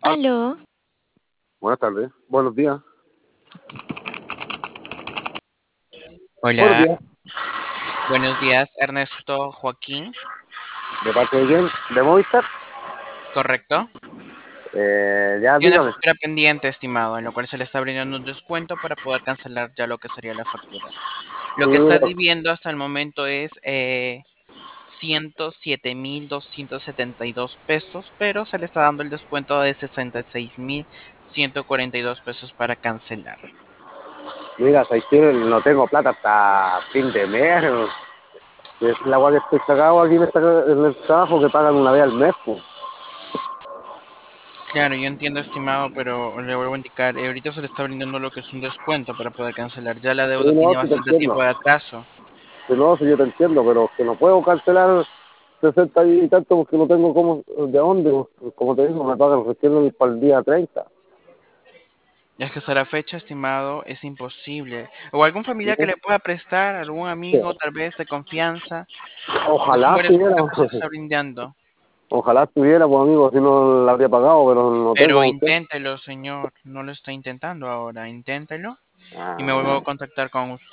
Aló, Buenas tardes, buenos días. Buenos Hola, días. buenos días, Ernesto Joaquín, ¿De parte de quién? ¿De Movistar? ¿correcto? Ya Tiene una dígame. factura pendiente, estimado, en lo cual se le está brindando un descuento para poder cancelar ya lo que sería la factura. Lo que está Mira, debiendo hasta el momento es 107.272 pesos, pero se le está dando el descuento de 66.142 pesos para cancelar. mira, ¿sabes qué? No tengo plata hasta fin de mes. Es la agua que estoy sacado aquí en el trabajo que pagan una vez al mes, pues. Claro, yo entiendo, estimado, pero le vuelvo a indicar, ahorita se le está brindando lo que es un descuento para poder cancelar. Ya la Sí, deuda no, tiene sí te bastante entiendo. tiempo de atraso. Sí, no, sí yo te entiendo, pero que no puedo cancelar 60 y tanto porque no tengo cómo, de dónde. Pues, como te digo, me pagan recién para el día 30. Ya es que hasta la fecha, estimado, es imposible. O algún familiar que le pueda prestar, algún amigo, tal vez de confianza, porque son Ojalá varios estuviera, descuentos que se le está brindando. ojalá estuviera, pues amigo, si no la habría pagado, pero no Pero tengo con qué. inténtelo, señor. No lo está intentando ahora. Inténtelo y me vuelvo a Ah. contactar con usted.